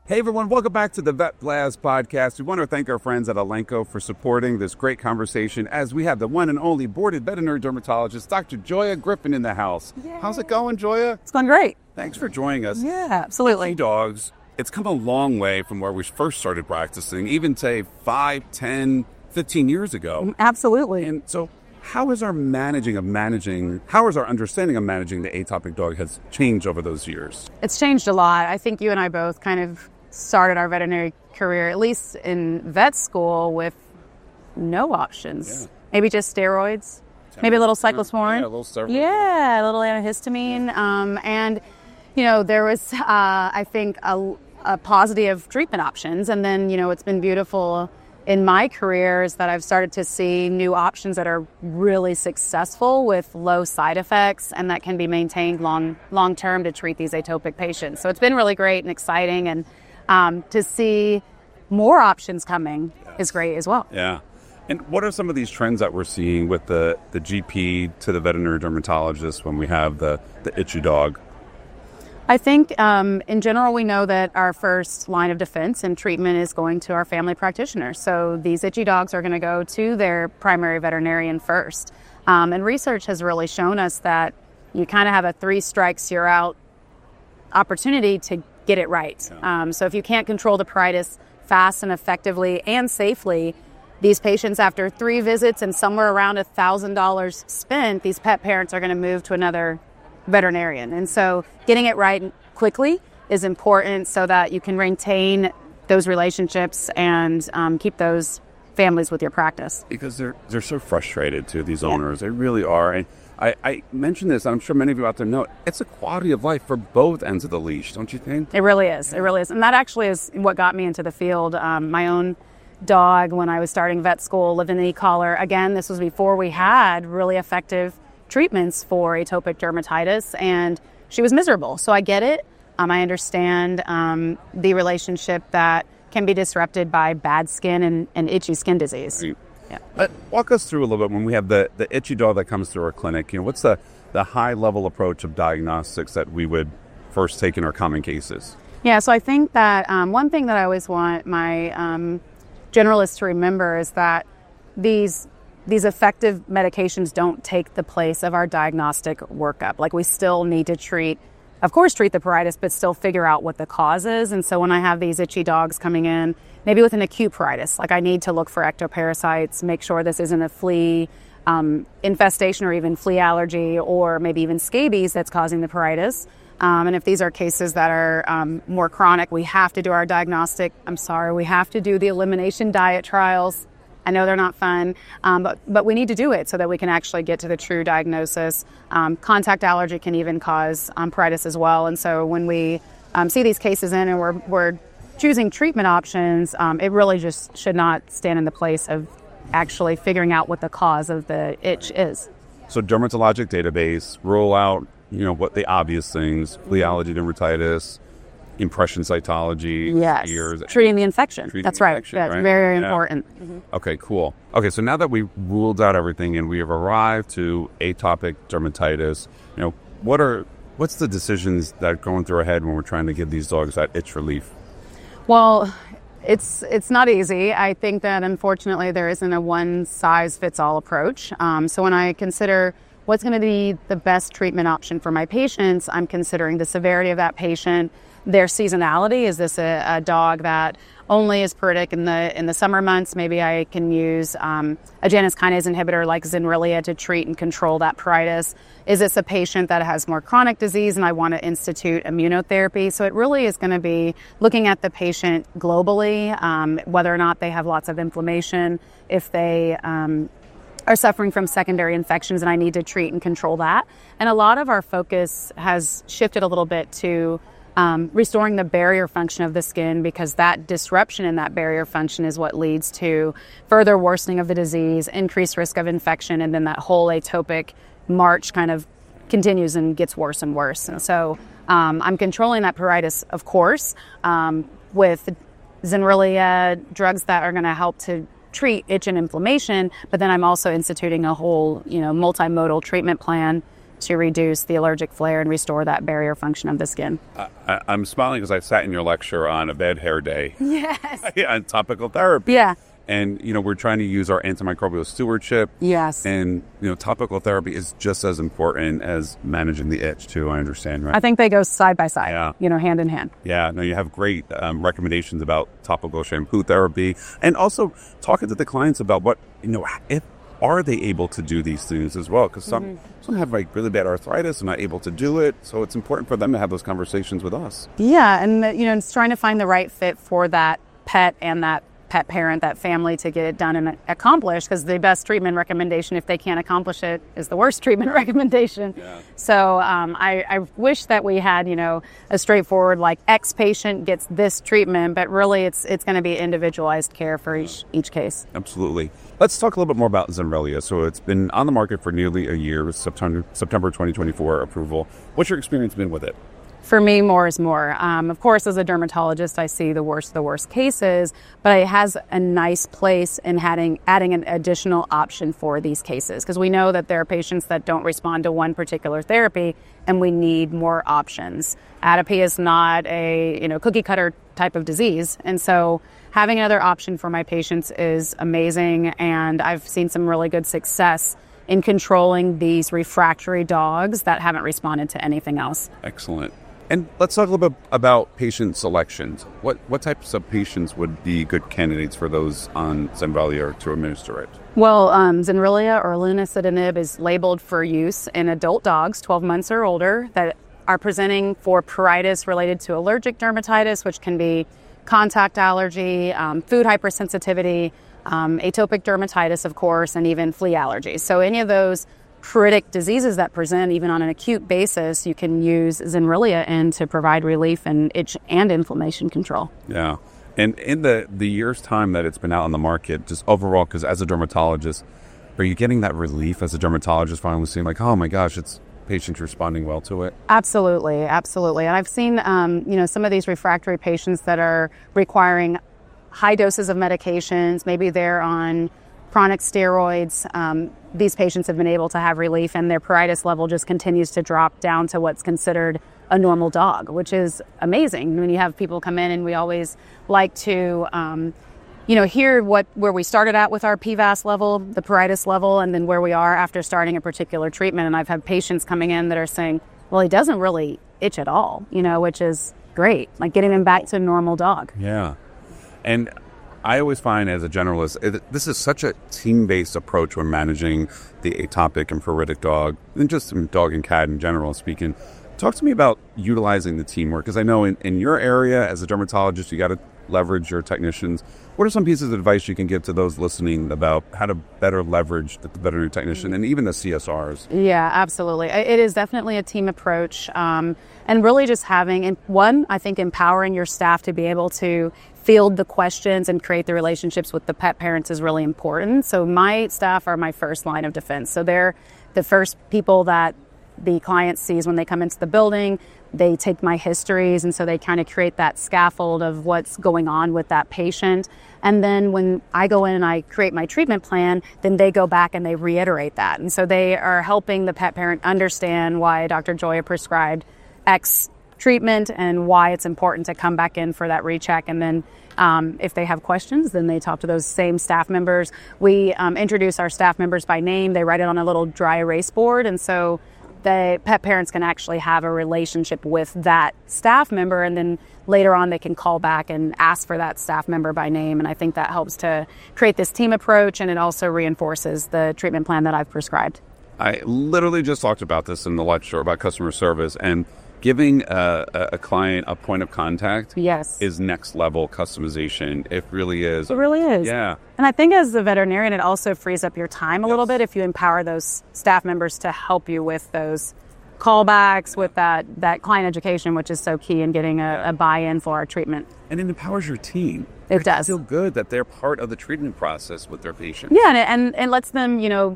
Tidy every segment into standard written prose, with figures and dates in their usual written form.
Hey everyone, welcome back to the Vet Blast podcast. We want to thank our friends at Elanco for supporting this great conversation as we have the one and only boarded veterinary dermatologist, Dr. Joya Griffin in the house. Yay. How's it going, Joya? It's going great. Thanks for joining us. Yeah, absolutely. Dogs, it's come a long way from where we first started practicing, even say 5, 10, 15 years ago. Absolutely. And so how is our understanding of managing the atopic dog has changed over those years? It's changed a lot. I think you and I both kind of started our veterinary career, at least in vet school, with no options. Yeah. Maybe just steroids, maybe a little cyclosporin. Yeah, a little steroid. Yeah, a little antihistamine. And, you know, there was, I think, a paucity of treatment options. And then, you know, it's been beautiful in my career is that I've started to see new options that are really successful with low side effects and that can be maintained long term to treat these atopic patients. So it's been really great and exciting, and to see more options coming is great as well. Yeah. And what are some of these trends that we're seeing with the GP to the veterinary dermatologist when we have the itchy dog? I think in general, we know that our first line of defense and treatment is going to our family practitioner. So these itchy dogs are going to go to their primary veterinarian first. And research has really shown us that you kind of have a 3 strikes, you're out opportunity to get it right. Yeah. So if you can't control the pruritus fast and effectively and safely, these patients, after 3 visits and somewhere around $1,000 spent, these pet parents are going to move to another veterinarian. And so getting it right quickly is important so that you can maintain those relationships and keep those families with your practice. Because they're so frustrated too, these owners. They really are. And I mentioned this, I'm sure many of you out there know, it's a quality of life for both ends of the leash, don't you think? It really is. It really is. And that actually is what got me into the field. My own dog, when I was starting vet school, lived in an e-collar. Again, this was before we had really effective treatments for atopic dermatitis, and she was miserable. So I get it. I understand the relationship that can be disrupted by bad skin and itchy skin disease. Right. Yeah. Walk us through a little bit when we have the itchy dog that comes through our clinic. You know, what's the high-level approach of diagnostics that we would first take in our common cases? Yeah, so I think that one thing that I always want my generalists to remember is that these effective medications don't take the place of our diagnostic workup. Like, we still need to treat the pruritus, but still figure out what the cause is. And so when I have these itchy dogs coming in, maybe with an acute pruritus, like I need to look for ectoparasites, make sure this isn't a flea infestation or even flea allergy, or maybe even scabies that's causing the pruritus. And if these are cases that are more chronic, we have to do our diagnostic. We have to do the elimination diet trials. I know they're not fun, but we need to do it so that we can actually get to the true diagnosis. Contact allergy can even cause pruritus as well. And so when we see these cases in and we're choosing treatment options, it really just should not stand in the place of actually figuring out what the cause of the itch is. So dermatologic database, rule out, what the obvious things, flea allergy, dermatitis, impression cytology, yes. ears. Treating the infection. That's right. That's right? Very important. Mm-hmm. Okay, cool. Okay, so now that we've ruled out everything and we have arrived to atopic dermatitis, what's the decisions that are going through our head when we're trying to give these dogs that itch relief? Well, it's not easy. I think that unfortunately there isn't a one-size-fits-all approach. So when I consider what's going to be the best treatment option for my patients, I'm considering the severity of that patient, their seasonality. Is this a dog that only is pruritic in the summer months? Maybe I can use a Janus kinase inhibitor like Zenrelia to treat and control that pruritus. Is this a patient that has more chronic disease and I want to institute immunotherapy? So it really is going to be looking at the patient globally, whether or not they have lots of inflammation, if they are suffering from secondary infections and I need to treat and control that. And a lot of our focus has shifted a little bit to restoring the barrier function of the skin, because that disruption in that barrier function is what leads to further worsening of the disease, increased risk of infection, and then that whole atopic march kind of continues and gets worse and worse. And so I'm controlling that pruritus, of course, with Zenrelia, drugs that are going to help to treat itch and inflammation, but then I'm also instituting a whole, multimodal treatment plan to reduce the allergic flare and restore that barrier function of the skin. I'm smiling because I sat in your lecture on a bad hair day. Yes. On topical therapy. Yeah. And, we're trying to use our antimicrobial stewardship. Yes. And, topical therapy is just as important as managing the itch, too, I understand, right? I think they go side by side, Yeah. Hand in hand. Yeah, no, you have great recommendations about topical shampoo therapy, and also talking to the clients about what, if are they able to do these things as well? Because some have like really bad arthritis and not able to do it, so it's important for them to have those conversations with us. Yeah, and it's trying to find the right fit for that pet and that pet parent, that family, to get it done and accomplished, because the best treatment recommendation, if they can't accomplish it, is the worst treatment recommendation. Yeah. So I wish that we had, a straightforward, like, X patient gets this treatment, but really it's going to be individualized care for each case. Absolutely. Let's talk a little bit more about Zenrelia. So it's been on the market for nearly a year, with September 2024 approval. What's your experience been with it? For me, more is more. Of course, as a dermatologist, I see the worst cases, but it has a nice place in adding an additional option for these cases, because we know that there are patients that don't respond to one particular therapy, and we need more options. Atopy is not a cookie cutter type of disease, and so having another option for my patients is amazing, and I've seen some really good success in controlling these refractory dogs that haven't responded to anything else. Excellent. And let's talk a little bit about patient selections. What types of patients would be good candidates for those on Zenrelia to administer it? Well, Zenrelia or lunicitinib is labeled for use in adult dogs 12 months or older that are presenting for pruritus related to allergic dermatitis, which can be contact allergy, food hypersensitivity, atopic dermatitis, of course, and even flea allergies. So any of those pruritic diseases that present even on an acute basis, you can use Zenrelia in to provide relief and itch and inflammation control. Yeah. And in the year's time that it's been out on the market, just overall, because as a dermatologist, are you getting that relief as a dermatologist finally seeing like, oh my gosh, it's patients responding well to it? Absolutely. And I've seen, some of these refractory patients that are requiring high doses of medications. Maybe they're on chronic steroids. These patients have been able to have relief, and their pruritus level just continues to drop down to what's considered a normal dog, which is amazing. When you have people come in, and we always like to, hear where we started at with our PVAS level, the pruritus level, and then where we are after starting a particular treatment. And I've had patients coming in that are saying, well, he doesn't really itch at all, which is great, like getting them back to a normal dog. Yeah. And I always find as a generalist, this is such a team-based approach when managing the atopic and pruritic dog, and just dog and cat in general speaking. Talk to me about utilizing the teamwork, because I know in your area as a dermatologist, you got to leverage your technicians. What are some pieces of advice you can give to those listening about how to better leverage the veterinary technician and even the CSRs? Yeah, absolutely. It is definitely a team approach, and really just having, I think empowering your staff to be able to field the questions and create the relationships with the pet parents is really important. So my staff are my first line of defense. So they're the first people that the client sees when they come into the building. They take my histories, and so they kind of create that scaffold of what's going on with that patient. And then when I go in and I create my treatment plan, then they go back and they reiterate that. And so they are helping the pet parent understand why Dr. Joya prescribed X treatment and why it's important to come back in for that recheck. And then if they have questions, then they talk to those same staff members. We introduce our staff members by name. They write it on a little dry erase board. And so the pet parents can actually have a relationship with that staff member, and then later on they can call back and ask for that staff member by name. And I think that helps to create this team approach, and it also reinforces the treatment plan that I've prescribed. I literally just talked about this in the lecture about customer service, and giving a client a point of contact is next level customization. It really is. It really is. Yeah. And I think as a veterinarian, it also frees up your time a little bit if you empower those staff members to help you with those callbacks, with that client education, which is so key in getting a buy-in for our treatment. And it empowers your team. It does. Feel good that they're part of the treatment process with their patients. Yeah, and lets them,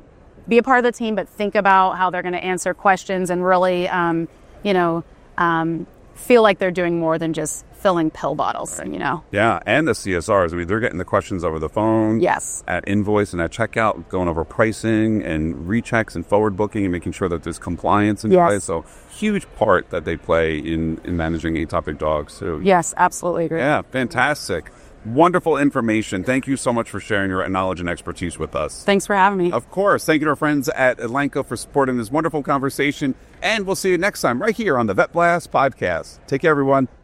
be a part of the team, but think about how they're going to answer questions and really, feel like they're doing more than just filling pill bottles, you know? Yeah, and the CSRs. I mean, they're getting the questions over the phone. Yes. At invoice and at checkout, going over pricing and rechecks and forward booking and making sure that there's compliance in place. So huge part that they play in managing atopic dogs too. Yes, absolutely agree. Yeah, fantastic. Wonderful information. Thank you so much for sharing your knowledge and expertise with us. Thanks for having me. Of course. Thank you to our friends at Elanco for supporting this wonderful conversation. And we'll see you next time right here on the Vet Blast podcast. Take care, everyone.